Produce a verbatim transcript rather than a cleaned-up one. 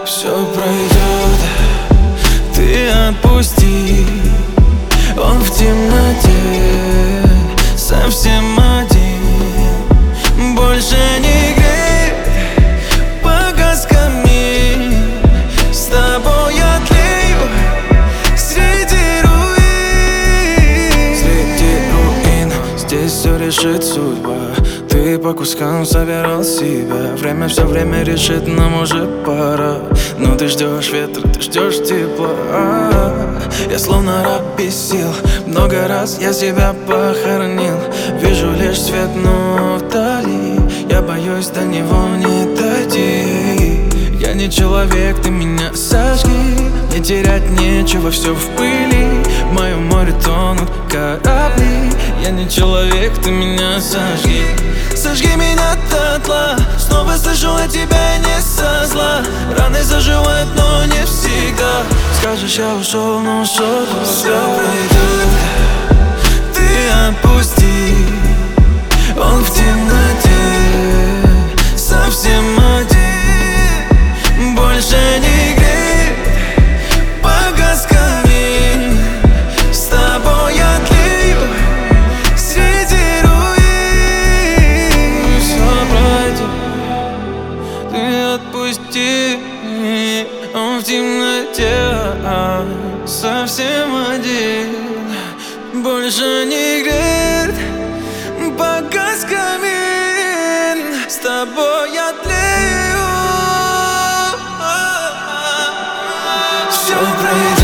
Все пройдет, ты отпусти. Он в темноте, совсем один, больше не греет, погас камин. С тобой я тлею среди руин. Среди руин, здесь все решит судьба. Ты по кускам собирал себя. Время все время решит, нам уже пора. Но ты ждешь ветра, ты ждешь тепла. А-а-а. Я словно раб без сил. Много раз я себя похоронил. Вижу лишь свет, но вдали я боюсь до него не дойти. Я не человек, ты меня сожги. Мне терять нечего, все в пыли. В моем море тонут корабли. Я не человек, ты меня сожги. Сожги меня дотла. Снова слышу от тебя не со зла. Раны заживают, но не всегда. Скажешь, я ушел, но ушел. Все пройдет, ты отпусти. Он в темноте, совсем один, больше не греет, погас камин. С тобой я тлею среди руин. Все пройдет, ты отпусти. Он в темноте, совсем один, больше не греет, погас камин. С тобой я тлею. Все пройдет.